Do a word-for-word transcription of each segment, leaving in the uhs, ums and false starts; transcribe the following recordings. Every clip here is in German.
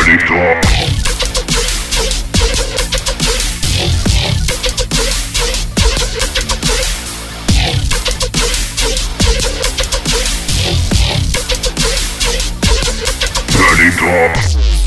Nerdy Talk. Nerdy Talk.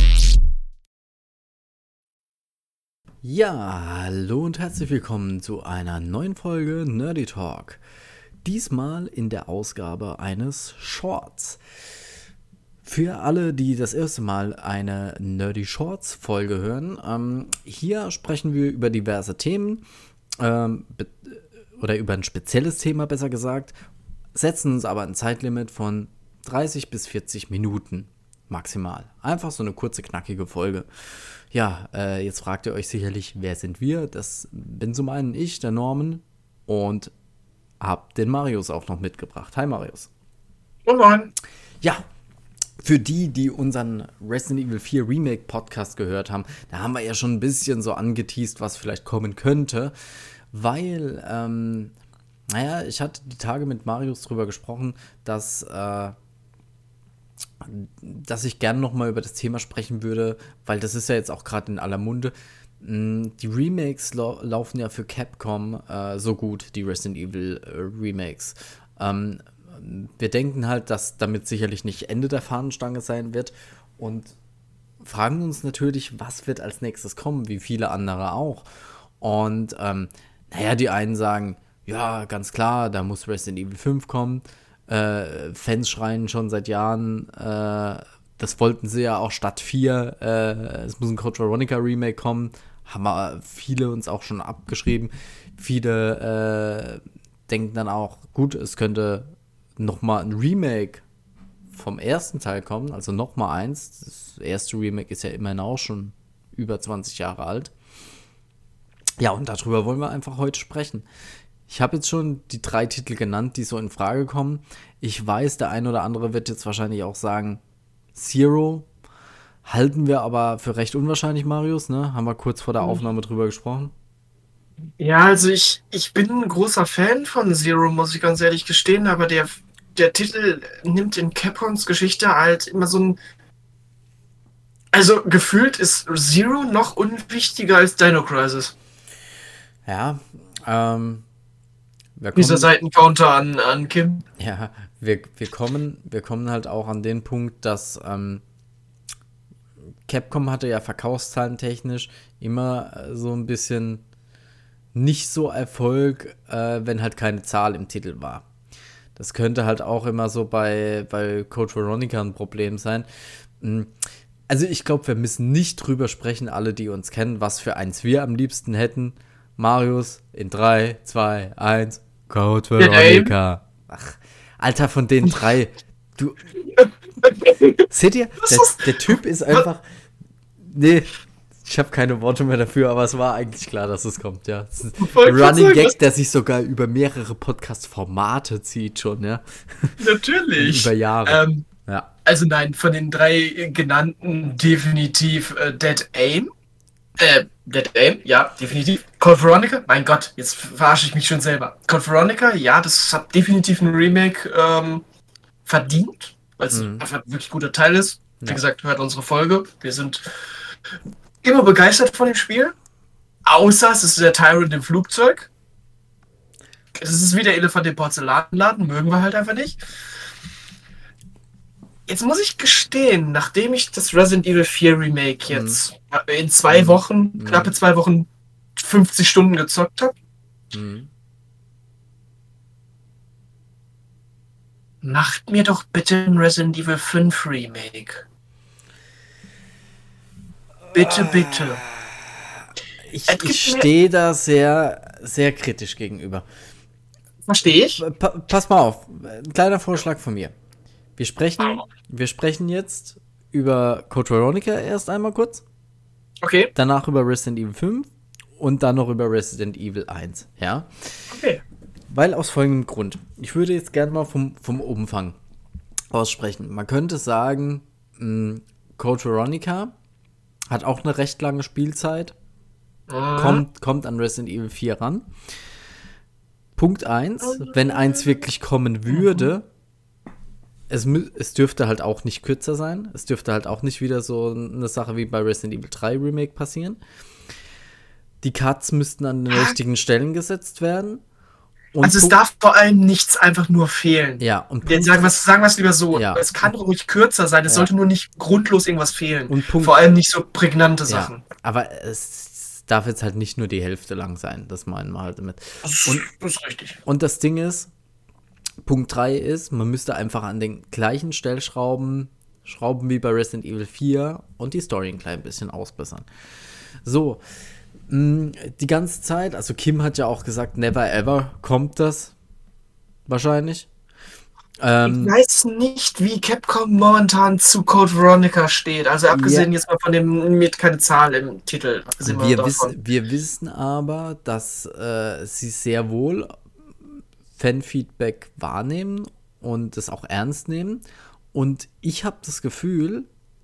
Ja, hallo und herzlich willkommen zu einer neuen Folge Nerdy Talk. Diesmal in der Ausgabe eines Shorts. Für alle, die das erste Mal eine Nerdy Shorts Folge hören, ähm, hier sprechen wir über diverse Themen, ähm, be- oder über ein spezielles Thema besser gesagt, setzen uns aber ein Zeitlimit von dreißig bis vierzig Minuten maximal. Einfach so eine kurze, knackige Folge. Ja, äh, jetzt fragt ihr euch sicherlich, wer sind wir? Das bin zum einen ich, der Norman, und hab den Marius auch noch mitgebracht. Hi Marius. Oh moin. Ja, für die, die unseren Resident Evil vier Remake Podcast gehört haben, da haben wir ja schon ein bisschen so angeteast, was vielleicht kommen könnte, weil, ähm, naja, ich hatte die Tage mit Marius drüber gesprochen, dass, äh, dass ich gerne noch mal über das Thema sprechen würde, weil das ist ja jetzt auch gerade in aller Munde. Die Remakes lau- laufen ja für Capcom äh, so gut, die Resident Evil äh, Remakes. Ähm, wir denken halt, dass damit sicherlich nicht Ende der Fahnenstange sein wird und fragen uns natürlich, was wird als nächstes kommen, wie viele andere auch. Und ähm, naja, die einen sagen, ja, ganz klar, da muss Resident Evil fünf kommen. Äh, Fans schreien schon seit Jahren, äh, das wollten sie ja auch statt vier, äh, es muss ein Code Veronica Remake kommen, haben wir viele uns auch schon abgeschrieben. Viele äh, denken dann auch, gut, es könnte nochmal ein Remake vom ersten Teil kommen, also nochmal eins. Das erste Remake ist ja immerhin auch schon über zwanzig Jahre alt. Ja, und darüber wollen wir einfach heute sprechen. Ich habe jetzt schon die drei Titel genannt, die so in Frage kommen. Ich weiß, der ein oder andere wird jetzt wahrscheinlich auch sagen, Zero. Halten wir aber für recht unwahrscheinlich, Marius, ne? Haben wir kurz vor der Aufnahme drüber gesprochen. Ja, also ich, ich bin ein großer Fan von Zero, muss ich ganz ehrlich gestehen, aber der, der Titel nimmt in Capcoms Geschichte halt immer so ein... Also gefühlt ist Zero noch unwichtiger als Dino Crisis. Ja, ähm... Wir Dieser kommen, Seitencounter an, an Kim. ja, wir, wir, kommen, wir kommen halt auch an den Punkt, dass ähm, Capcom hatte ja verkaufszahlentechnisch immer äh, so ein bisschen nicht so Erfolg, äh, wenn halt keine Zahl im Titel war. Das könnte halt auch immer so bei, bei Code Veronica ein Problem sein. Also ich glaube, wir müssen nicht drüber sprechen, alle, die uns kennen, was für eins wir am liebsten hätten. Marius, in drei, zwei, eins, Code Veronica. Ach, Alter, von den drei, du... Seht ihr, der, der Typ ist einfach... Nee, ich habe keine Worte mehr dafür, aber es war eigentlich klar, dass es kommt, ja. Es ist ein Running Gag, der sich sogar über mehrere Podcast-Formate zieht schon, ja. Natürlich. Über Jahre. Ähm, ja. Also nein, von den drei genannten definitiv äh, Dead Aim. Äh, Dead Aim, ja, definitiv. Code Veronica, mein Gott, jetzt verarsche ich mich schon selber. Code Veronica, ja, das hat definitiv ein Remake ähm, verdient, weil es Mhm. einfach ein wirklich guter Teil ist. Wie Ja. gesagt, hört unsere Folge. Wir sind immer begeistert von dem Spiel. Außer es ist der Tyrant im Flugzeug. Es ist wieder Elefant im Porzellanladen, mögen wir halt einfach nicht. Jetzt muss ich gestehen, nachdem ich das Resident Evil vier Remake jetzt in zwei Wochen, Mhm. knappe zwei Wochen, fünfzig Stunden gezockt habe, Mhm. macht mir doch bitte ein Resident Evil fünf Remake. Bitte, bitte. Ich, Es gibt ich mir- stehe da sehr, sehr kritisch gegenüber. Verstehe ich? Pa- pass mal auf, ein kleiner Vorschlag von mir. Wir sprechen, wir sprechen jetzt über Code Veronica erst einmal kurz, Okay, danach über Resident Evil fünf und dann noch über Resident Evil eins, ja? okay. Weil aus folgendem Grund. Ich würde jetzt gerne mal vom, vom Umfang aussprechen. Man könnte sagen, mh, Code Veronica hat auch eine recht lange Spielzeit, kommt, kommt an Resident Evil vier ran. Punkt eins, wenn eins wirklich kommen würde, es, mü- es dürfte halt auch nicht kürzer sein. Es dürfte halt auch nicht wieder so eine Sache wie bei Resident Evil drei Remake passieren. Die Cuts müssten an den richtigen Stellen gesetzt werden. Und Also es Punkt- darf vor allem nichts einfach nur fehlen. Ja, und Wir Punkt- sagen wir sagen wir's lieber so. Ja. Es kann ruhig kürzer sein, es Ja. sollte nur nicht grundlos irgendwas fehlen. Und Punkt- Vor allem nicht so prägnante ja, Sachen. aber es darf jetzt halt nicht nur die Hälfte lang sein. Das meinen wir halt damit. Und, Das ist richtig. und das Ding ist, Punkt drei ist, man müsste einfach an den gleichen Stellschrauben schrauben wie bei Resident Evil vier und die Story ein klein bisschen ausbessern. So, mh, die ganze Zeit, also Kim hat ja auch gesagt, never ever kommt das. Wahrscheinlich. Ähm, Ich weiß nicht, wie Capcom momentan zu Code Veronica steht. Also abgesehen Ja. jetzt mal von dem, mit keine Zahl im Titel. Abgesehen mal wir, davon. wissen, wir wissen aber, dass äh, sie sehr wohl Fanfeedback wahrnehmen und es auch ernst nehmen. Und ich habe das Gefühl,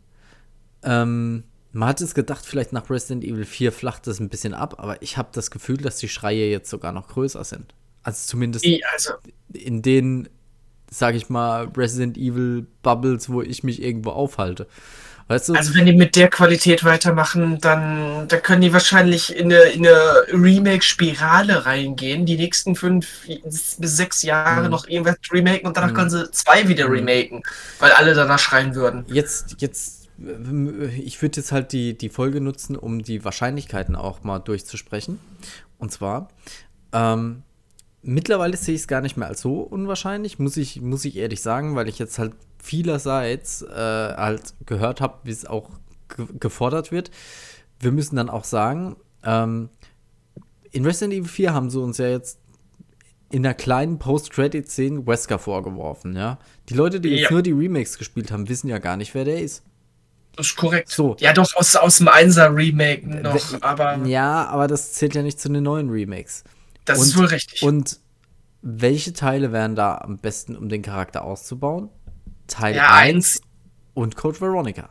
ähm, man hat es gedacht, vielleicht nach Resident Evil vier flacht es ein bisschen ab, aber ich habe das Gefühl, dass die Schreie jetzt sogar noch größer sind. Also zumindest Die, also, in den, sag ich mal, Resident Evil Bubbles, wo ich mich irgendwo aufhalte. Weißt du? also wenn die mit der Qualität weitermachen, dann, dann können die wahrscheinlich in eine, in eine Remake-Spirale reingehen, die nächsten fünf bis sechs Jahre Mhm. noch irgendwas remaken und danach Mhm. können sie zwei wieder Mhm. remaken, weil alle danach schreien würden. Jetzt, jetzt, äh, ich würde jetzt halt die, die Folge nutzen, um die Wahrscheinlichkeiten auch mal durchzusprechen. Und zwar, ähm, mittlerweile sehe ich es gar nicht mehr als so unwahrscheinlich, muss ich, muss ich ehrlich sagen, weil ich jetzt halt vielerseits äh, halt gehört habe, wie es auch ge- gefordert wird. Wir müssen dann auch sagen, ähm, in Resident Evil vier haben sie uns ja jetzt in einer kleinen Post-Credit-Szene Wesker vorgeworfen, ja. Die Leute, die jetzt Ja. nur die Remakes gespielt haben, wissen ja gar nicht, wer der ist. Das ist korrekt. So. Ja, doch, aus, aus dem Einser-Remake noch, We- aber Ja, aber das zählt ja nicht zu den neuen Remakes. das und, ist wohl richtig. Und welche Teile wären da am besten, um den Charakter auszubauen? Teil Ja, eins und Code Veronica.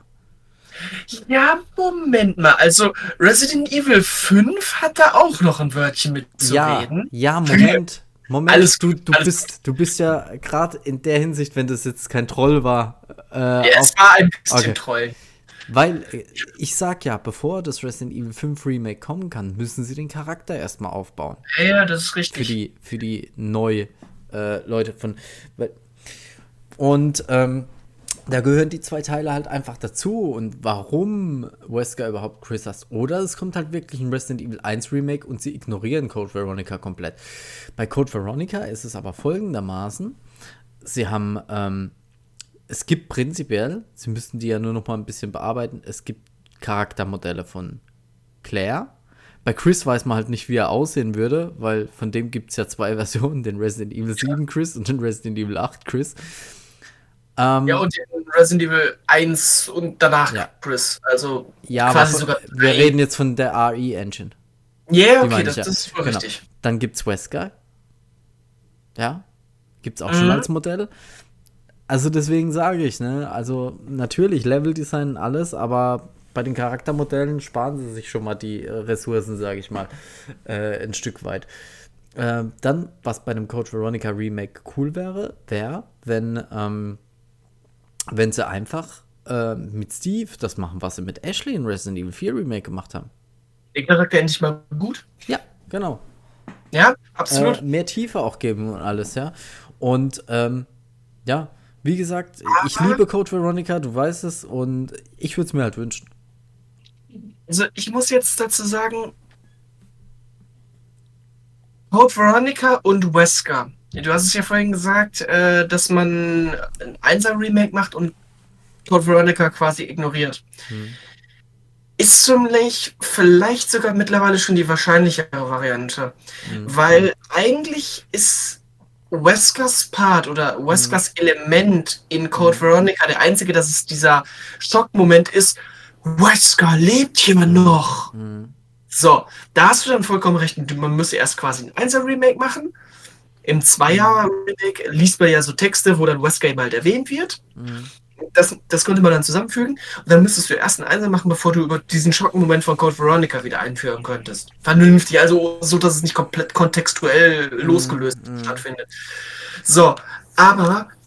Ja, Moment mal. Also Resident Evil fünf hat da auch noch ein Wörtchen mit zu Ja, reden. ja, Moment. Moment, Alles du, gut, du, alles bist, du bist ja gerade in der Hinsicht, wenn das jetzt kein Troll war, äh, Ja, auf, es war ein bisschen Okay. treu. weil äh, ich sag ja, bevor das Resident Evil fünf Remake kommen kann, müssen sie den Charakter erstmal aufbauen. Ja, ja, das ist Für richtig. die, für die neu äh, Leute von. weil- Und ähm, da gehören die zwei Teile halt einfach dazu. Und warum Wesker überhaupt Chris hasst? Oder es kommt halt wirklich ein Resident Evil eins Remake und sie ignorieren Code Veronica komplett. Bei Code Veronica ist es aber folgendermaßen: Sie haben, ähm, es gibt prinzipiell, sie müssten die ja nur noch mal ein bisschen bearbeiten, es gibt Charaktermodelle von Claire. Bei Chris weiß man halt nicht, wie er aussehen würde, weil von dem gibt es ja zwei Versionen, den Resident Evil sieben Chris und den Resident Evil acht Chris. Ähm, Ja, und in Resident Evil eins und danach Ja. Chris. Also ja, aber quasi von, sogar wir drei. reden jetzt von der R E-Engine. Ja, Die okay, meine das, ich ja. das ist wohl Genau. richtig. Dann gibt's Wesker. Ja, gibt's auch Mhm. schon als Modell. Also deswegen sage ich, ne, also natürlich Leveldesign und alles, aber bei den Charaktermodellen sparen sie sich schon mal die äh, Ressourcen, sage ich mal, äh, ein Stück weit. Äh, dann, was bei einem Code Veronica Remake cool wäre, wäre, wenn, ähm, wenn sie einfach äh, mit Steve das machen, was sie mit Ashley in Resident Evil vier Remake gemacht haben. Den Charakter endlich mal gut. Ja, genau. Ja, absolut. Äh, mehr Tiefe auch geben und alles, ja. Und ähm, ja, wie gesagt, ich Aber- liebe Code Veronica, du weißt es, und ich würde es mir halt wünschen. Also ich muss jetzt dazu sagen, Code Veronica und Wesker. Du hast es ja vorhin gesagt, äh, dass man ein Einser-Remake macht und Code Veronica quasi ignoriert. Hm. Ist ziemlich, vielleicht sogar mittlerweile schon die wahrscheinlichere Variante. Hm. Weil eigentlich ist Weskers Part oder Weskers Element in Code Veronica der einzige, dass es dieser Schockmoment ist, Wesker, lebt jemand noch? Hm. So, da hast du dann vollkommen recht. Man müsste erst quasi ein Einser-Remake machen. Im Zweier-Remake liest man ja so Texte, wo dann Wesker eben halt erwähnt wird. Hm. Das, das könnte man dann zusammenfügen. Und dann müsstest du erst einen Einser machen, bevor du über diesen Schockenmoment von Code Veronica wieder einführen könntest. Vernünftig, also so, dass es nicht komplett kontextuell losgelöst Mhm. stattfindet. So, aber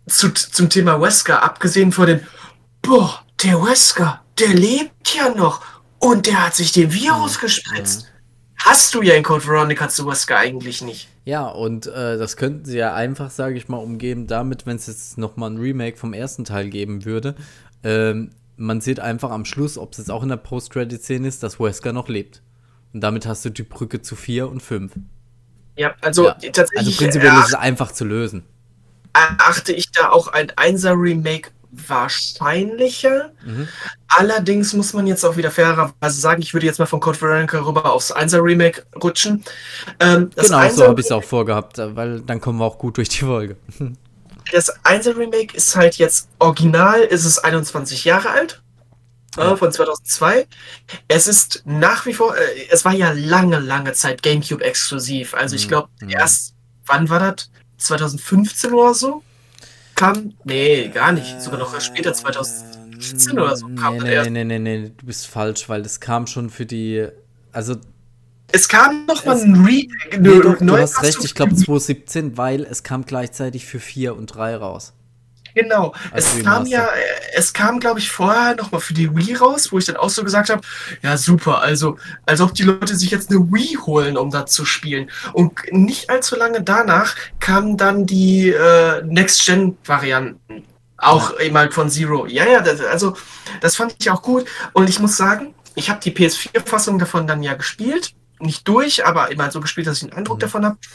zu, zum Thema Wesker, abgesehen von den, boah, der Wesker, der lebt ja noch und der hat sich den Virus gespritzt. Hast du ja in Code Veronica zu Wesker eigentlich nicht. Ja, und äh, das könnten sie ja einfach, sage ich mal, umgeben damit, wenn es jetzt nochmal ein Remake vom ersten Teil geben würde. Ähm, man sieht einfach am Schluss, ob es jetzt auch in der Post-Credit-Szene ist, dass Wesker noch lebt. Und damit hast du die Brücke zu vier und fünf. Ja, also Ja. tatsächlich Also prinzipiell äh, ist es einfach zu lösen. erachte ich da auch ein Einser-Remake wahrscheinlicher. Mhm. Allerdings muss man jetzt auch wieder fairerweise sagen, ich würde jetzt mal von Code Veronica rüber aufs Einser-Remake rutschen. Ähm, das Genau, so Einser- habe ich es auch vorgehabt, weil dann kommen wir auch gut durch die Folge. Das Einser-Remake ist halt jetzt original, ist es einundzwanzig Jahre alt, Ja. äh, von zweitausendzwei. Es ist nach wie vor, äh, es war ja lange, lange Zeit GameCube exklusiv. Also ich Mhm. glaube, Mhm. erst, wann war das? zweitausendfünfzehn oder so? Kam, nee, gar nicht. Sogar noch erst später, zweitausendfünfzehn oder so kam Nee, das nee, erst. nee, nee, nee, nee, du bist falsch, weil das kam schon für die, also, Es kam noch mal Es- ein Re nee, eine doch, du neue hast recht, Fassung ich glaube für- zweitausendsiebzehn, weil es kam gleichzeitig für vier und drei raus. Genau. als Es kam Remaster. ja, äh, es kam, glaube ich, vorher noch mal für die Wii raus, wo ich dann auch so gesagt habe, ja super, also als ob die Leute sich jetzt eine Wii holen, um das zu spielen. Und nicht allzu lange danach kamen dann die äh, Next-Gen-Varianten. Auch eben halt von Zero. Ja, ja, das, also das fand ich auch gut. Und ich muss sagen, ich habe die P S vier Fassung davon dann ja gespielt. Nicht durch, aber immer so gespielt, dass ich einen Eindruck Mhm. davon habe.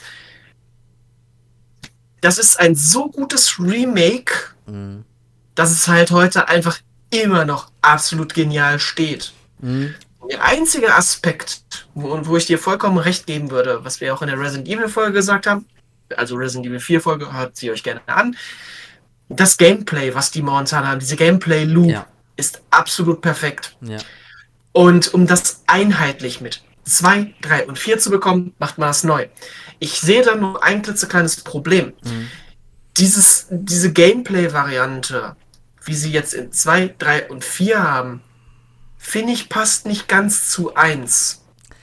Das ist ein so gutes Remake, Mhm. dass es halt heute einfach immer noch absolut genial steht. Mhm. Der einzige Aspekt, wo, wo ich dir vollkommen recht geben würde, was wir auch in der Resident Evil Folge gesagt haben, also Resident Evil vier Folge, hört sie euch gerne an, das Gameplay, was die momentan haben, diese Gameplay-Loop, Ja. ist absolut perfekt. Ja. Und um das einheitlich mit zwei, drei und vier zu bekommen, macht man das neu. Ich sehe da nur ein klitzekleines Problem. Mhm. Dieses, diese Gameplay-Variante, wie sie jetzt in zwei, drei und vier haben, finde ich, passt nicht ganz zu eins.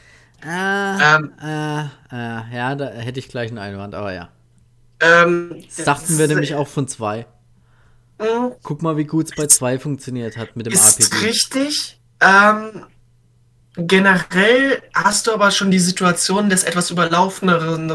Ah, Ähm, äh, äh, ja, da hätte ich gleich einen Einwand, aber ja. Ähm, Das dachten wir das- nämlich auch von zwei. mh, Guck mal, wie gut es bei zwei funktioniert hat mit dem Ist R P G. richtig. Ähm, generell hast du aber schon die Situation des etwas überlaufeneren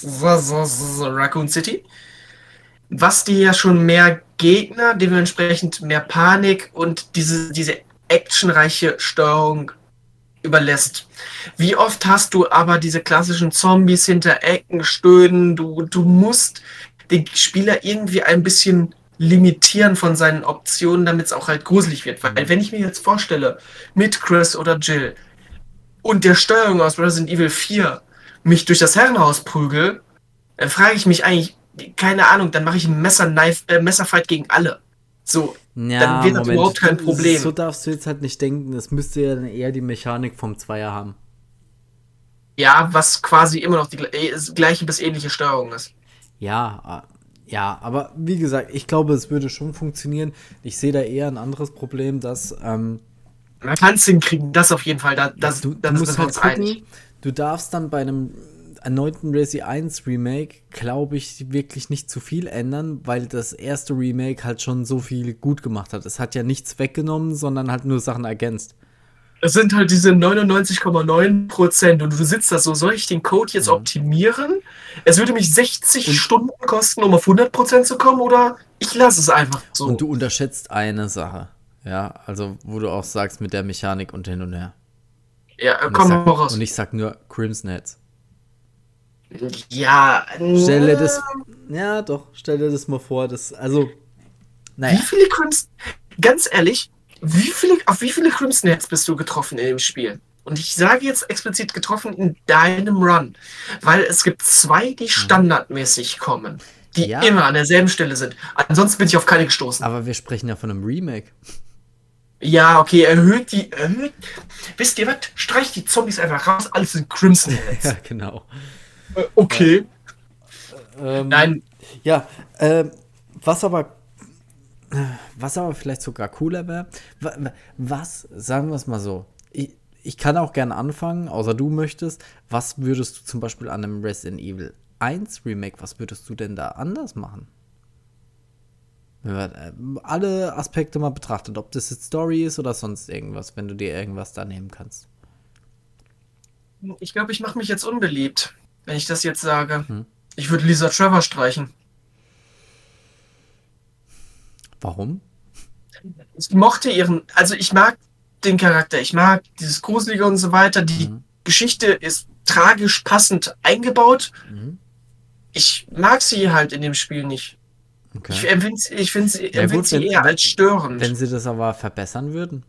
Raccoon City, was dir ja schon mehr Gegner, dementsprechend mehr Panik und diese, diese actionreiche Steuerung überlässt. Wie oft hast du aber diese klassischen Zombies hinter Ecken stöhnen? Du, du musst den Spieler irgendwie ein bisschen limitieren von seinen Optionen, damit es auch halt gruselig wird. Weil wenn ich mir jetzt vorstelle, mit Chris oder Jill und der Steuerung aus Resident Evil vier mich durch das Herrenhaus prügel, dann frage ich mich eigentlich, keine Ahnung, dann mache ich einen Messer -Knife, äh, Messerfight gegen alle. So, Ja, dann wird das überhaupt kein du- Problem. So darfst du jetzt halt nicht denken, das müsste ja dann eher die Mechanik vom Zweier haben. ja, was quasi immer noch die gle- äh, gleiche bis ähnliche Steuerung ist. Ja, äh, ja, aber wie gesagt, ich glaube, es würde schon funktionieren. Ich sehe da eher ein anderes Problem, dass ähm, Man kann es hinkriegen, das auf jeden Fall. Da, das, du, da du sind musst wir halt uns gucken, einig. du darfst dann bei einem erneuten Resi eins Remake, glaube ich, wirklich nicht zu viel ändern, weil das erste Remake halt schon so viel gut gemacht hat. Es hat ja nichts weggenommen, sondern halt nur Sachen ergänzt. Es sind halt diese neunundneunzig Komma neun Prozent und du sitzt da so, soll ich den Code jetzt Mhm. optimieren? Es würde mich sechzig Und- Stunden kosten, um auf hundert Prozent zu kommen, oder ich lasse es einfach so. Und du unterschätzt eine Sache. Ja, also wo du auch sagst mit der Mechanik und hin und her. ja, äh, Und komm ich mal sag, raus. und ich sag nur Crimson Heads. Ja, Stell dir äh, das. Ja, doch, stell dir das mal vor. Das, also. Wie Naja. viele Crimson, ganz ehrlich, wie viele, auf wie viele Crimson Heads bist du getroffen in dem Spiel? Und ich sage jetzt explizit getroffen in deinem Run, weil es gibt zwei, die standardmäßig kommen, die Ja. immer an derselben Stelle sind. Ansonsten bin ich auf keine gestoßen. Aber wir sprechen ja von einem Remake. Ja, okay, erhöht die, erhöht. Wisst ihr was? Streicht die Zombies einfach raus, alles sind Crimson Heads. Ja, genau. Äh, okay. Ähm, Nein, Ja, ähm, was aber. Was aber vielleicht sogar cooler wäre. wa- wa- Was, sagen wir es mal so. Ich, ich kann auch gerne anfangen, außer du möchtest. Was würdest du zum Beispiel an einem Resident Evil eins Remake, was würdest du denn da anders machen? Alle Aspekte mal betrachtet, ob das jetzt Story ist oder sonst irgendwas, wenn du dir irgendwas da nehmen kannst. Ich glaube, ich mache mich jetzt unbeliebt, wenn ich das jetzt sage. Hm. Ich würde Lisa Trevor streichen. Warum? Ich mochte ihren, also ich mag den Charakter, ich mag dieses Gruselige und so weiter. Die Mhm. Geschichte ist tragisch passend eingebaut. Mhm. Ich mag sie halt in dem Spiel nicht. Okay. Ich empfinde sie, ich find sie, Ja, empfind gut, sie wenn- eher als störend. Wenn sie das aber verbessern würden.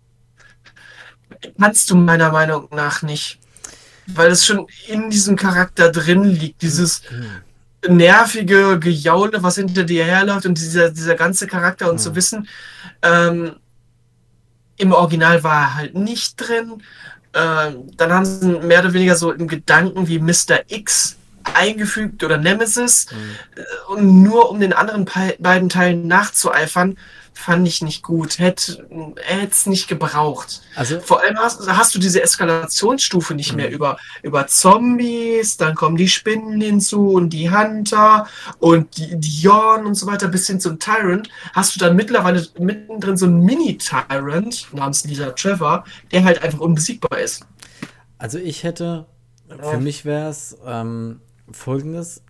Kannst du meiner Meinung nach nicht. Weil es schon in diesem Charakter drin liegt. Dieses nervige Gejaule, was hinter dir herläuft und dieser, dieser ganze Charakter und Mhm. zu wissen, ähm, im Original war er halt nicht drin. Ähm, dann haben sie ihn mehr oder weniger so im Gedanken wie Mister X eingefügt oder Nemesis. Mhm. Und nur um den anderen Pe beiden Teilen nachzueifern, fand ich nicht gut. Hätte es nicht gebraucht. Also, Vor allem hast, hast du diese Eskalationsstufe nicht Mhm. mehr über, über Zombies, dann kommen die Spinnen hinzu und die Hunter und die, die Jorn und so weiter bis hin zum Tyrant. Hast du dann mittlerweile mittendrin so einen Mini-Tyrant namens Lisa Trevor, der halt einfach unbesiegbar ist. also ich hätte, für mich wäre es ähm, folgendes.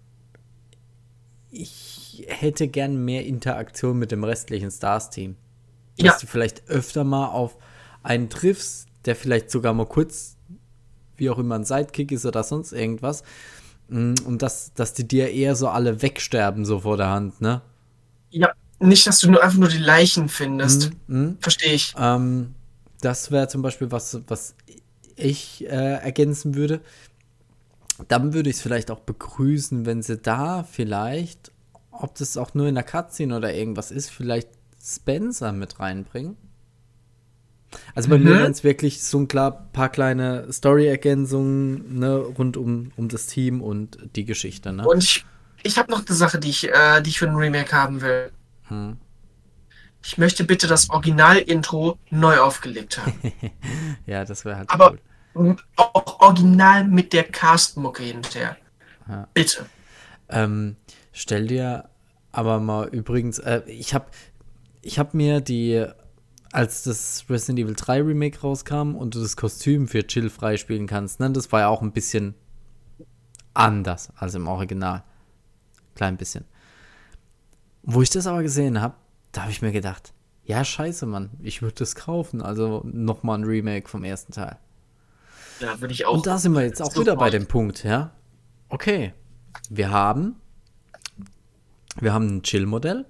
Ich hätte gern mehr Interaktion mit dem restlichen Stars-Team. Dass Ja. du vielleicht öfter mal auf einen triffst, der vielleicht sogar mal kurz, wie auch immer, ein Sidekick ist oder sonst irgendwas. Mm, Und dass, dass die dir eher so alle wegsterben, so vor der Hand, ne? Ja, nicht, dass du nur einfach nur die Leichen findest. Mhm. Verstehe ich. Ähm, das wäre zum Beispiel was, was ich äh, ergänzen würde. Dann würde ich es vielleicht auch begrüßen, wenn sie da vielleicht, ob das auch nur in der Cutscene oder irgendwas ist, vielleicht Spencer mit reinbringen. Also bei Mhm. mir wären es wirklich so ein klar, paar kleine Story-Ergänzungen, ne, rund um, um das Team und die Geschichte, ne? Und ich, ich habe noch eine Sache, die ich, äh, die ich für ein Remake haben will. Hm. Ich möchte bitte das Original-Intro neu aufgelegt haben. Ja, das wäre halt Aber cool. m- auch original mit der Cast-Mucke hinterher. Ja. Bitte. Ähm, stell dir aber mal übrigens, äh, ich habe ich hab mir die, als das Resident Evil drei Remake rauskam und du das Kostüm für Jill freispielen kannst, ne, das war ja auch ein bisschen anders als im Original. Klein bisschen. Wo ich das aber gesehen habe, da habe ich mir gedacht, ja, scheiße, Mann, ich würde das kaufen. Also nochmal ein Remake vom ersten Teil. Ja, würde ich auch. Und da sind wir jetzt auch sofort. wieder bei dem Punkt, ja. Okay, wir haben wir haben ein Chill-Modell.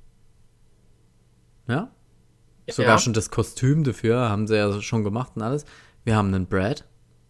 Ja. Sogar Ja. schon das Kostüm dafür haben sie ja schon gemacht und alles. Wir haben einen Brad.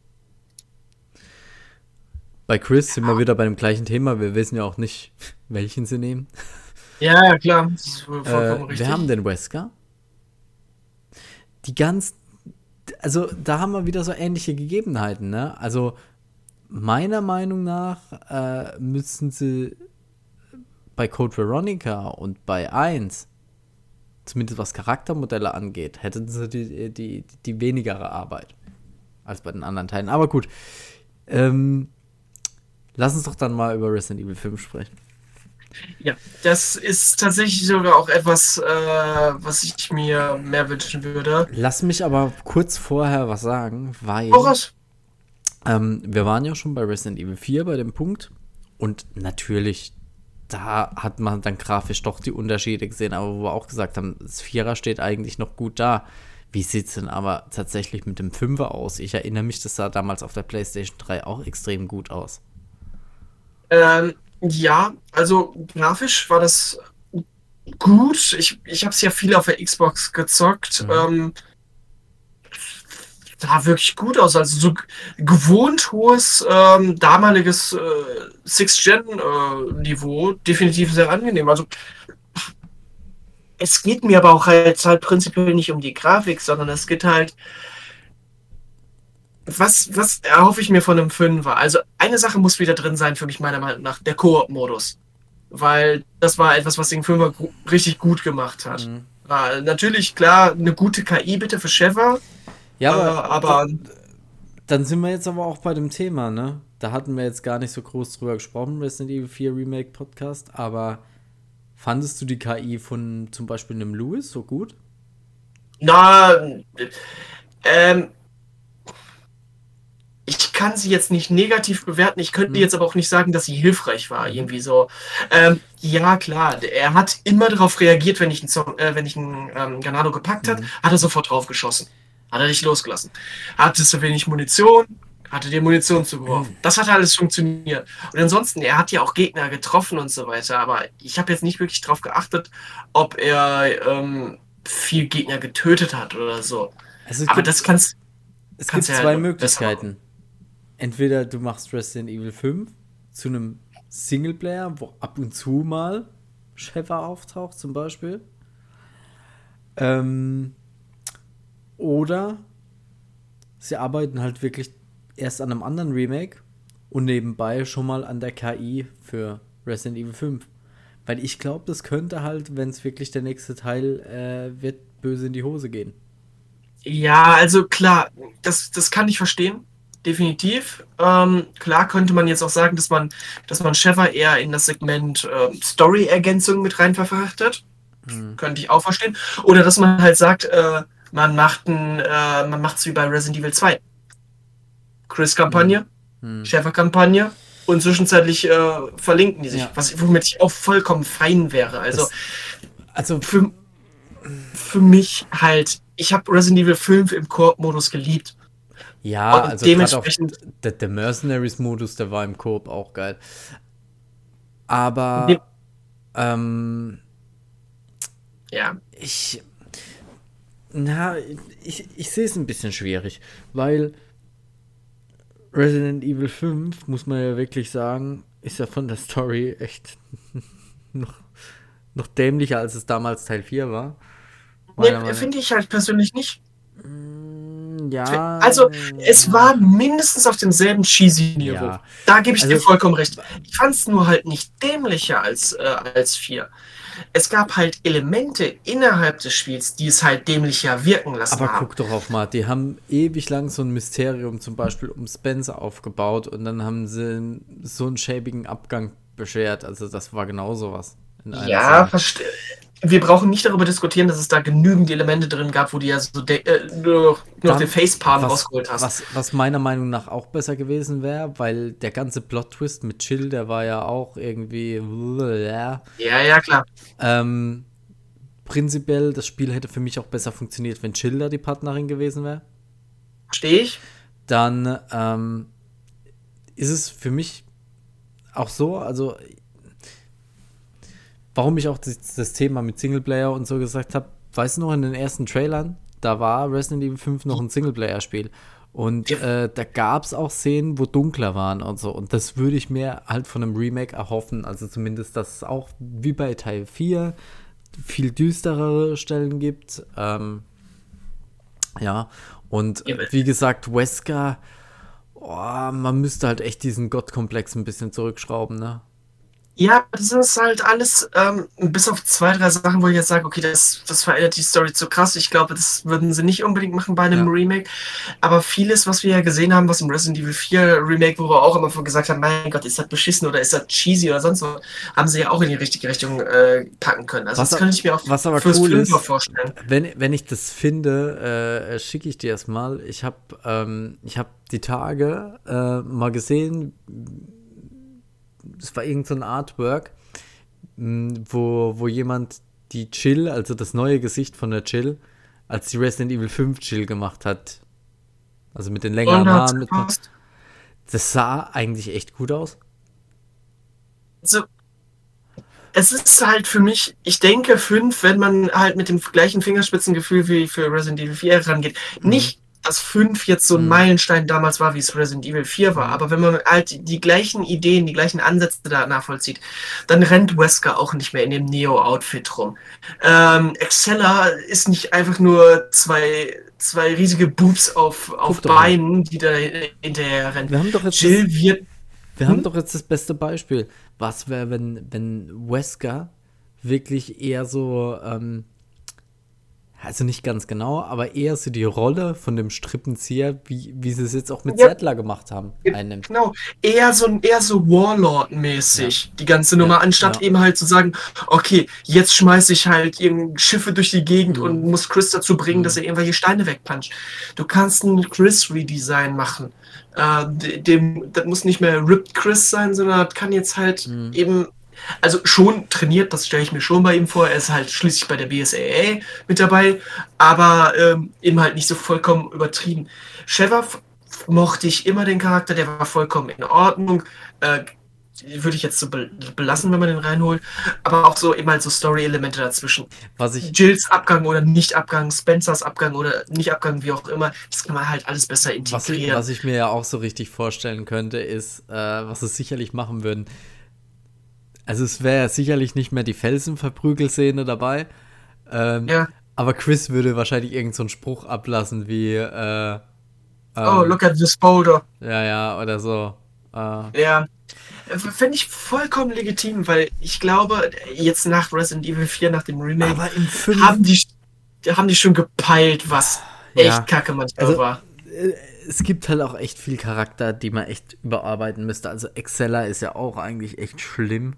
Bei Chris sind wir wieder bei dem gleichen Thema. Wir wissen ja auch nicht, welchen sie nehmen. Ja, ja, klar. Das ist voll- vollkommen Äh, richtig. wir haben den Wesker. Die ganz, also da haben wir wieder so ähnliche Gegebenheiten, ne? Also meiner Meinung nach äh, müssen sie bei Code Veronica und bei eins, zumindest was Charaktermodelle angeht, hätten sie die, die, die wenigere Arbeit als bei den anderen Teilen. Aber gut, ähm, lass uns doch dann mal über Resident Evil fünf sprechen. Ja, das ist tatsächlich sogar auch etwas, äh, was ich mir mehr wünschen würde. Lass mich aber kurz vorher was sagen, weil Boris, ähm, wir waren ja schon bei Resident Evil vier bei dem Punkt und natürlich, da hat man dann grafisch doch die Unterschiede gesehen, aber wo wir auch gesagt haben, das Vierer steht eigentlich noch gut da. Wie sieht es denn aber tatsächlich mit dem Fünfer aus? Ich erinnere mich, das sah damals auf der PlayStation drei auch extrem gut aus. ähm, ja, also grafisch war das gut. Ich, ich habe es ja viel auf der Xbox gezockt. Mhm. Ähm, sah wirklich gut aus. Also so g- gewohnt hohes ähm, damaliges äh, Sixth-Gen-Niveau. Definitiv sehr angenehm. Also es geht mir aber auch halt, halt prinzipiell nicht um die Grafik, sondern es geht halt. Was, was erhoffe ich mir von einem Fünfer? Also eine Sache muss wieder drin sein für mich meiner Meinung nach, der Koop-Modus. Weil das war etwas, was den Fünfer gu- richtig gut gemacht hat. Mhm. Äh, natürlich, klar, eine gute K I bitte für Sheva, Ja, äh, aber, aber dann sind wir jetzt aber auch bei dem Thema, ne? Da hatten wir jetzt gar nicht so groß drüber gesprochen, Resident Evil vier Remake Podcast, aber Fandest du die K I von zum Beispiel einem Lewis so gut? Na, ähm, ich kann sie jetzt nicht negativ bewerten. Ich könnte Hm. jetzt aber auch nicht sagen, dass sie hilfreich war, Mhm. irgendwie so. Ähm, ja, klar, er hat immer darauf reagiert, wenn ich einen, Song, äh, wenn ich einen ähm, Ganado gepackt hat, Mhm. hat er sofort drauf geschossen. Hat er nicht losgelassen. Hattest du wenig Munition, hatte dir Munition zugeworfen. Das hat alles funktioniert. Und ansonsten, er hat ja auch Gegner getroffen und so weiter, aber ich habe jetzt nicht wirklich drauf geachtet, ob er ähm, viel Gegner getötet hat oder so. Also es Aber gibt, das kannst es gibt kannst du ja zwei halt Möglichkeiten. Entweder du machst Resident Evil fünf zu einem Singleplayer, wo ab und zu mal Sheva auftaucht, zum Beispiel. Ähm, oder sie arbeiten halt wirklich erst an einem anderen Remake und nebenbei schon mal an der K I für Resident Evil fünf. Weil ich glaube, das könnte halt, wenn es wirklich der nächste Teil äh, wird, böse in die Hose gehen. Ja, also klar, das, das kann ich verstehen. Definitiv. Ähm, klar könnte man jetzt auch sagen, dass man, dass man Sheva eher in das Segment ähm, Story-Ergänzung mit rein verfrachtet. Hm. Könnte ich auch verstehen. Oder dass man halt sagt, äh, man macht ein, äh, man macht's wie bei Resident Evil zwei. Chris-Kampagne, Hm. Sheva-Kampagne und zwischenzeitlich äh, verlinken die sich. Ja. Was, womit ich auch vollkommen fein wäre. Also Das, also, für, für mich halt, ich habe Resident Evil fünf im Koop-Modus geliebt. ja, Und also gerade auch dementsprechend- der, der Mercenaries-Modus, der war im Koop auch geil. Aber Dem- ähm, Ja, ich, na, ich, ich sehe es ein bisschen schwierig, weil Resident Evil fünf, muss man ja wirklich sagen, ist ja von der Story echt noch, noch dämlicher, als es damals Teil vier war. Meiner nee, Meinung- finde ich halt persönlich nicht. Ja. Also, es war mindestens auf demselben cheesy Niveau. Ja. Da gebe ich Also- dir vollkommen recht. Ich fand es nur halt nicht dämlicher als, äh, als vier. Es gab halt Elemente innerhalb des Spiels, die es halt dämlicher wirken lassen Aber haben. guck doch auf mal, die haben ewig lang so ein Mysterium zum Beispiel um Spencer aufgebaut und dann haben sie so einen schäbigen Abgang beschert. Also das war genau sowas. in einer Ja, Szene. verstehe. Wir brauchen nicht darüber diskutieren, dass es da genügend Elemente drin gab, wo die ja so de- äh, nur, nur noch Dann- den Facepalm was, rausgeholt hast. was, was meiner Meinung nach auch besser gewesen wäre, weil der ganze Plot-Twist mit Chill, der war ja auch irgendwie. Ja. Ja, ja, klar. Ähm, prinzipiell, das Spiel hätte für mich auch besser funktioniert, wenn Chill da die Partnerin gewesen wäre. Verstehe ich. Dann ähm, ist es für mich auch so, also warum ich auch das, das Thema mit Singleplayer und so gesagt habe, weißt du noch, in den ersten Trailern, da war Resident Evil fünf noch ein Singleplayer-Spiel. Und Ja. äh, da gab es auch Szenen, wo dunkler waren und so. Und das würde ich mir halt von einem Remake erhoffen. Also zumindest, dass es auch wie bei Teil vier viel düsterere Stellen gibt. Ähm, ja, und Ja, äh, wie gesagt, Wesker, oh, man müsste halt echt diesen Gottkomplex ein bisschen zurückschrauben, ne? Ja, das ist halt alles, ähm, bis auf zwei, drei Sachen, wo ich jetzt sage, okay, das, das verändert die Story zu krass. Ich glaube, das würden sie nicht unbedingt machen bei einem Ja. Remake. Aber vieles, was wir ja gesehen haben, was im Resident Evil vier Remake, wo wir auch immer von gesagt haben, mein Gott, ist das beschissen oder ist das cheesy oder sonst was, haben sie ja auch in die richtige Richtung äh, packen können. Also Was das a- kann ich mir auch was aber fürs cool Fünfer ist, vorstellen. Wenn, wenn ich das finde, äh, schicke ich dir es mal. Ich habe ähm, ich hab die Tage äh, mal gesehen, es war irgend so ein Artwork, mh, wo, wo jemand die Jill, also das neue Gesicht von der Jill, als die Resident Evil fünf Jill gemacht hat. Also mit den längeren Und hat's Haaren. Mit, gepasst. das sah eigentlich echt gut aus. Also, es ist halt für mich, ich denke, fünf, wenn man halt mit dem gleichen Fingerspitzengefühl wie für Resident Evil vier rangeht. Nicht, dass fünf jetzt so ein Mhm. Meilenstein damals war, wie es Resident Evil vier war, Mhm. aber wenn man halt die, die gleichen Ideen, die gleichen Ansätze da nachvollzieht, dann rennt Wesker auch nicht mehr in dem Neo-Outfit rum. Ähm, Excella ist nicht einfach nur zwei, zwei riesige Boobs auf, auf doch mal. Beinen, die da hinterher rennen. Wir haben doch jetzt Jill wird Wir Hm? haben doch jetzt das beste Beispiel. Was wäre, wenn, wenn Wesker wirklich eher so, ähm, Also nicht ganz genau, aber eher so die Rolle von dem Strippenzieher, wie, wie sie es jetzt auch mit Ja. Sattler gemacht haben, einnimmt. Genau, eher so, eher so Warlord-mäßig, Ja. die ganze Nummer, Ja, anstatt ja. eben halt zu sagen, okay, jetzt schmeiße ich halt irgend Schiffe durch die Gegend Mhm. und muss Chris dazu bringen, Mhm. dass er irgendwelche Steine wegpuncht. Du kannst ein Chris-Redesign machen. Äh, de- dem, das muss nicht mehr Ripped Chris sein, sondern das kann jetzt halt Mhm. eben, also schon trainiert, das stelle ich mir schon bei ihm vor, er ist halt schließlich bei der B S A A mit dabei, aber ähm, eben halt nicht so vollkommen übertrieben. Sheva f- mochte ich immer den Charakter, der war vollkommen in Ordnung. Äh, würde ich jetzt so be belassen, wenn man den reinholt. Aber auch so eben halt so Story-Elemente dazwischen. Was ich, Jills Abgang oder Nicht-Abgang, Spencers Abgang oder Nicht-Abgang, wie auch immer, das kann man halt alles besser was, ich, integrieren. was ich mir ja auch so richtig vorstellen könnte, ist, äh, was sie sicherlich machen würden. Also es wäre ja sicherlich nicht mehr die Felsenverprügelszene dabei. Ähm, Ja. Aber Chris würde wahrscheinlich irgend so einen Spruch ablassen wie äh, ähm, Oh, look at this boulder. ja, ja, oder so. Äh, Ja. Fände ich vollkommen legitim, weil ich glaube, jetzt nach Resident Evil vier, nach dem Remake, aber im fünf haben die, haben die schon gepeilt, was Ja. echt kacke manchmal Also, war. äh, es gibt halt auch echt viel Charakter, die man echt überarbeiten müsste. Also Excella ist ja auch eigentlich echt schlimm.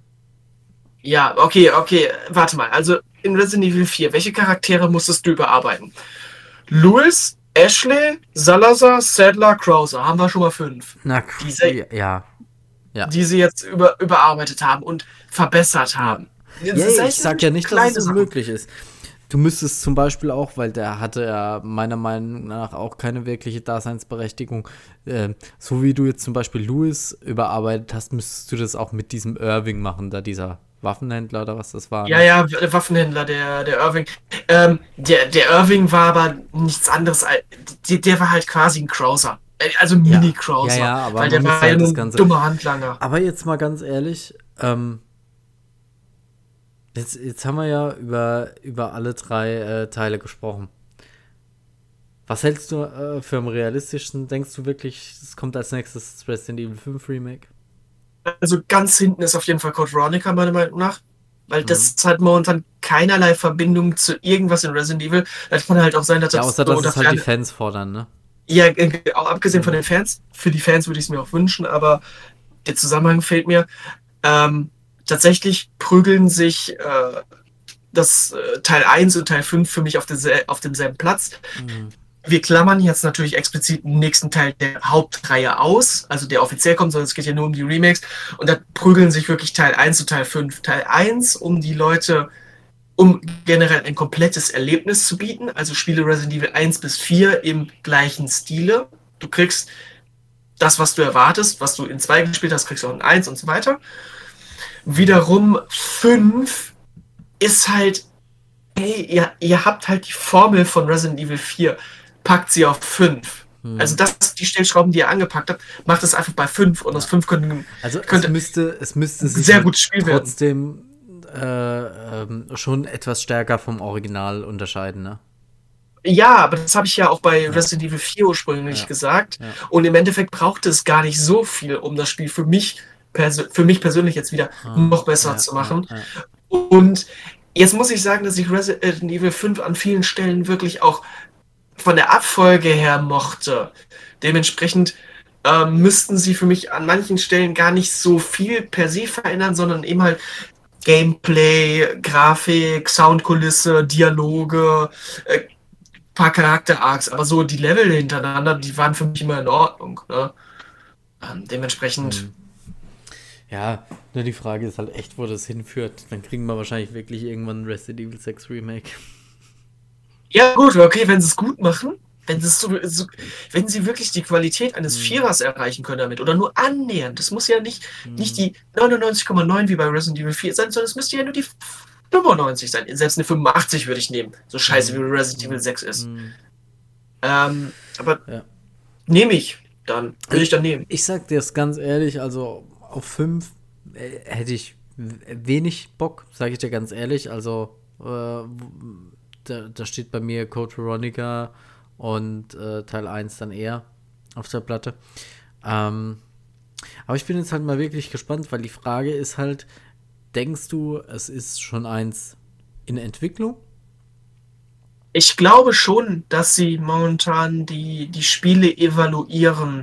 Ja, okay, okay, warte mal. Also in Resident Evil vier, welche Charaktere musstest du überarbeiten? Louis, Ashley, Salazar, Sadler, Krauser. Haben wir schon mal fünf. Na, Diese- ja. Ja. Die sie jetzt über, überarbeitet haben und verbessert haben. Ja, Das ich heißt, sag ja nicht, dass kleine es Sachen. unmöglich ist. Du müsstest zum Beispiel auch, weil der hatte ja meiner Meinung nach auch keine wirkliche Daseinsberechtigung, äh, so wie du jetzt zum Beispiel Louis überarbeitet hast, müsstest du das auch mit diesem Irving machen, da dieser Waffenhändler oder was das war. Ja, ne? ja, der Waffenhändler, der, der Irving. Ähm, der, der Irving war aber nichts anderes als. Der, der war halt quasi ein Krauser. Äh, Also Ja. Mini-Krauser. Ja, ja, aber weil man der muss war halt ja nur das ein Ganze- dummer Handlanger. Aber jetzt mal ganz ehrlich, ähm, jetzt, jetzt haben wir ja über, über alle drei äh, Teile gesprochen. Was hältst du äh, für am realistischen? Denkst du wirklich, es kommt als nächstes das Resident Evil fünf Remake? Also ganz hinten ist auf jeden Fall Code Veronica, meiner Meinung nach. Weil Mhm. das hat momentan keinerlei Verbindung zu irgendwas in Resident Evil. Das kann halt auch sein, dass Ja, das außer so dass es halt die unter- Fans fordern, ne? Ja, äh, auch abgesehen von den Fans. Für die Fans würde ich es mir auch wünschen, aber der Zusammenhang fehlt mir. Ähm, tatsächlich prügeln sich äh, das äh, Teil eins und Teil fünf für mich auf, dense- auf demselben Platz. Mhm. Wir klammern jetzt natürlich explizit den nächsten Teil der Hauptreihe aus, also der offiziell kommt, sondern es geht ja nur um die Remakes. Und da prügeln sich wirklich Teil eins und Teil fünf. Teil eins, um die Leute, um generell ein komplettes Erlebnis zu bieten, also spiele Resident Evil eins bis vier im gleichen Stile. Du kriegst das, was du erwartest, was du in zwei gespielt hast, kriegst du auch in eins und so weiter. Wiederum fünf ist halt, hey, ihr, ihr habt halt die Formel von Resident Evil vier, packt sie auf fünf. Hm. Also das, die Stellschrauben, die ihr angepackt habt, macht es einfach bei fünf und aus fünf können, Also könnte es müsste, es müsste sich sehr halt gutes Spiel werden. trotzdem äh, ähm, schon etwas stärker vom Original unterscheiden, ne? Ja, aber das habe ich ja auch bei Resident Evil vier ursprünglich Ja. gesagt. Ja. Und im Endeffekt braucht es gar nicht so viel, um das Spiel für mich, persö für mich persönlich jetzt wieder Ah, noch besser ja, zu machen. ja, ja. Und jetzt muss ich sagen, dass ich Resident Evil fünf an vielen Stellen wirklich auch von der Abfolge her mochte. Dementsprechend ähm, müssten sie für mich an manchen Stellen gar nicht so viel per se verändern, sondern eben halt Gameplay, Grafik, Soundkulisse, Dialoge, äh, paar Charakter-Arcs, aber so die Level hintereinander, die waren für mich immer in Ordnung. Ne? Ähm, dementsprechend, Hm. Ja, nur die Frage ist halt echt, wo das hinführt. Dann kriegen wir wahrscheinlich wirklich irgendwann ein Resident Evil sechs Remake. ja gut, okay, wenn sie es gut machen, wenn sie es so, so, wenn sie wirklich die Qualität eines Hm. Vierers erreichen können damit oder nur annähernd, das muss ja nicht, Hm. nicht die neunundneunzig Komma neun wie bei Resident Evil vier sein, sondern es müsste ja nur die fünfundneunzig sein. Selbst eine fünfundachtzig würde ich nehmen, so scheiße wie Resident Evil sechs ist. Hm. Ähm, aber Ja. nehme ich dann, will ich dann nehmen. Ich sag dir es ganz ehrlich, also auf fünf äh, hätte ich w- wenig Bock, sage ich dir ganz ehrlich. Also äh, w- da, da steht bei mir Code Veronica und äh, Teil eins dann eher auf der Platte. Ähm, aber ich bin jetzt halt mal wirklich gespannt, weil die Frage ist halt, denkst du, es ist schon eins in Entwicklung? Ich glaube schon, dass sie momentan die, die Spiele evaluieren.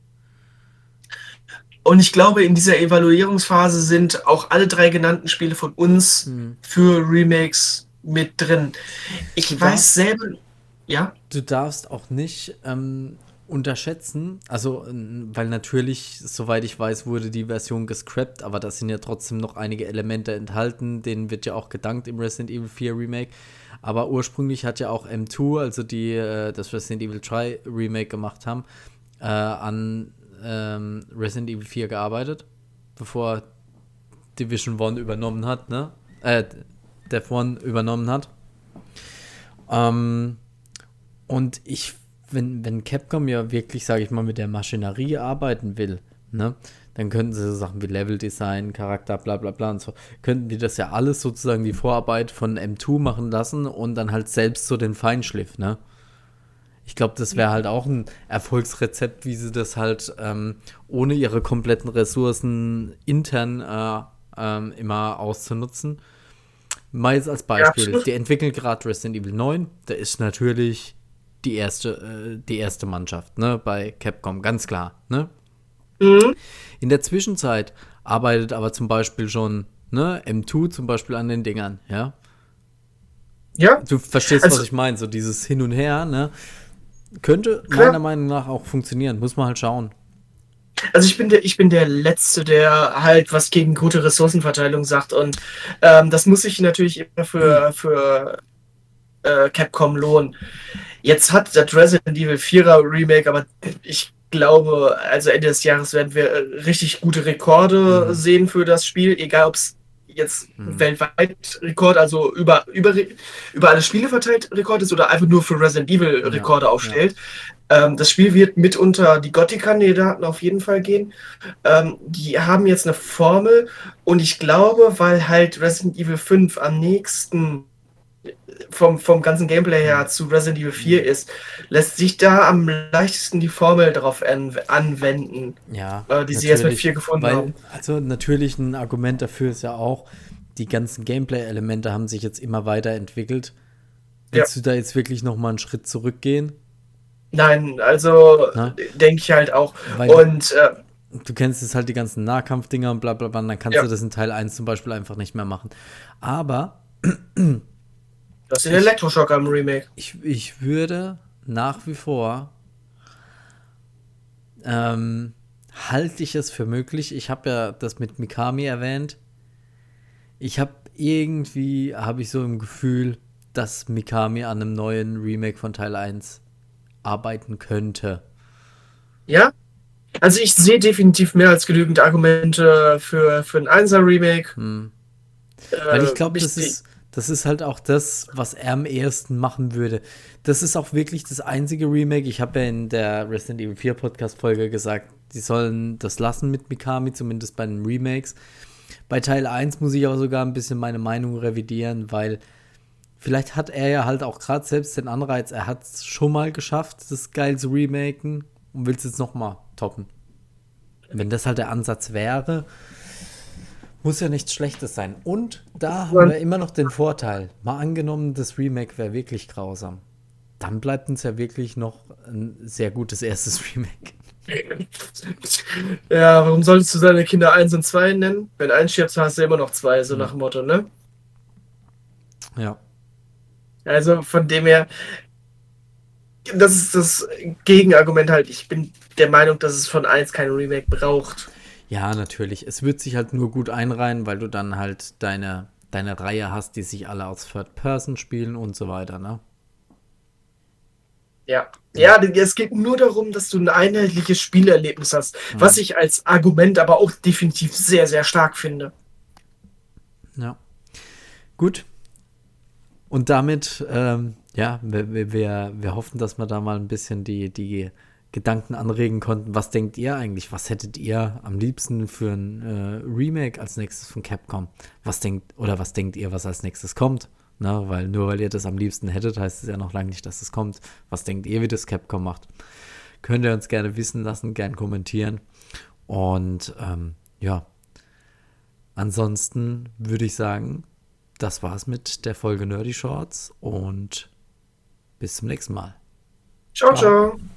Und ich glaube, in dieser Evaluierungsphase sind auch alle drei genannten Spiele von uns Hm. für Remakes mit drin. Du Ich weiß darfst, selber, ja, du darfst auch nicht ähm, unterschätzen, also, ähm, weil natürlich, soweit ich weiß, wurde die Version gescrapped, aber da sind ja trotzdem noch einige Elemente enthalten, denen wird ja auch gedankt im Resident Evil vier Remake. Aber ursprünglich hat ja auch M zwei, also die äh, das Resident Evil drei Remake gemacht haben, äh, an ähm, Resident Evil vier gearbeitet, bevor Division eins übernommen hat, ne? Äh, Death One übernommen hat. Ähm, und ich, wenn, wenn Capcom ja wirklich, sage ich mal, mit der Maschinerie arbeiten will, ne, dann könnten sie so Sachen wie Leveldesign, Charakter, bla bla bla und so, könnten die das ja alles sozusagen die Vorarbeit von M zwei machen lassen und dann halt selbst so den Feinschliff, ne? Ich glaube, das wäre halt auch ein Erfolgsrezept, wie sie das halt ähm, ohne ihre kompletten Ressourcen intern äh, ähm, immer auszunutzen. Mal jetzt als ja, Beispiel, absolut. die entwickeln gerade Resident Evil neun, da ist natürlich die erste, äh, die erste Mannschaft, ne, bei Capcom, ganz klar, ne? Mhm. In der Zwischenzeit arbeitet aber zum Beispiel schon, ne, M zwei zum Beispiel an den Dingern, ja? Ja, Du verstehst, was also ich meine, so dieses Hin und Her, ne? Könnte klar. meiner Meinung nach auch funktionieren, muss man halt schauen. Also ich bin der, ich bin der Letzte, der halt was gegen gute Ressourcenverteilung sagt. Und ähm, das muss sich natürlich immer für, für äh, Capcom lohnen. Jetzt hat das Resident Evil vierer Remake, aber ich glaube, also Ende des Jahres werden wir äh, richtig gute Rekorde Mhm. sehen für das Spiel, egal ob es jetzt Mhm. weltweit Rekord, also über, über, über alle Spiele verteilt Rekord ist oder einfach nur für Resident Evil Ja, Rekorde ja. aufstellt. Ähm, das Spiel wird mit unter die Gotti-Kandidaten auf jeden Fall gehen. Ähm, die haben jetzt eine Formel und ich glaube, weil halt Resident Evil fünf am nächsten vom, vom ganzen Gameplay her Mhm. zu Resident Evil vier Mhm. ist, lässt sich da am leichtesten die Formel darauf an, anwenden, Ja, äh, die sie jetzt mit natürlich. vier gefunden Weil, haben. also natürlich ein Argument dafür ist ja auch, die ganzen Gameplay-Elemente haben sich jetzt immer weiterentwickelt. Ja. Willst du da jetzt wirklich noch mal einen Schritt zurückgehen? Nein, also Na? denke ich halt auch. Weil Und äh, du kennst jetzt halt die ganzen Nahkampfdinger und bla bla bla, dann kannst ja, du das in Teil eins zum Beispiel einfach nicht mehr machen. Aber das ist den ich, Elektroschocker im Remake. ich, ich würde nach wie vor ähm, halte ich es für möglich. Ich habe ja das mit Mikami erwähnt. Ich habe irgendwie, habe ich so im Gefühl, dass Mikami an einem neuen Remake von Teil eins arbeiten könnte. Ja, also ich sehe definitiv mehr als genügend Argumente für, für ein Einser-Remake. Hm. Weil Äh, ich glaube, ich, das ist, das ist halt auch das, was er am ehesten machen würde. Das ist auch wirklich das einzige Remake. Ich habe ja in der Resident Evil vier Podcast-Folge gesagt, die sollen das lassen mit Mikami, zumindest bei den Remakes. Bei Teil eins muss ich aber sogar ein bisschen meine Meinung revidieren, weil vielleicht hat er ja halt auch gerade selbst den Anreiz, er hat es schon mal geschafft, das geil zu remaken und will es jetzt nochmal toppen. Wenn das halt der Ansatz wäre, muss ja nichts Schlechtes sein. Und da haben wir immer noch den Vorteil, mal angenommen, das Remake wäre wirklich grausam. Dann bleibt uns ja wirklich noch ein sehr gutes erstes Remake. ja, warum solltest du deine Kinder eins und zwei nennen? Wenn eins stirbt, hast du immer noch zwei, so nach Hm. dem Motto, ne? Ja. Also von dem her, das ist das Gegenargument halt. Ich bin der Meinung, dass es von eins kein Remake braucht. Ja, natürlich. Es wird sich halt nur gut einreihen, weil du dann halt deine, deine Reihe hast, die sich alle aus Third Person spielen und so weiter, ne? Ja. Ja, es geht nur darum, dass du ein einheitliches Spielerlebnis hast, Hm. was ich als Argument aber auch definitiv sehr, sehr stark finde. Ja. Gut. Und damit, ähm, ja, wir, wir, wir hoffen, dass wir da mal ein bisschen die, die Gedanken anregen konnten. Was denkt ihr eigentlich? Was hättet ihr am liebsten für ein äh, Remake als nächstes von Capcom? Was denkt, oder was denkt ihr, was als nächstes kommt? Na, weil nur weil ihr das am liebsten hättet, heißt es ja noch lange nicht, dass es kommt. Was denkt ihr, wie das Capcom macht? Könnt ihr uns gerne wissen lassen, gern kommentieren. Und ähm, ja, ansonsten würde ich sagen, das war's mit der Folge Nerdy Shorts und Bis zum nächsten Mal. Ciao, ciao.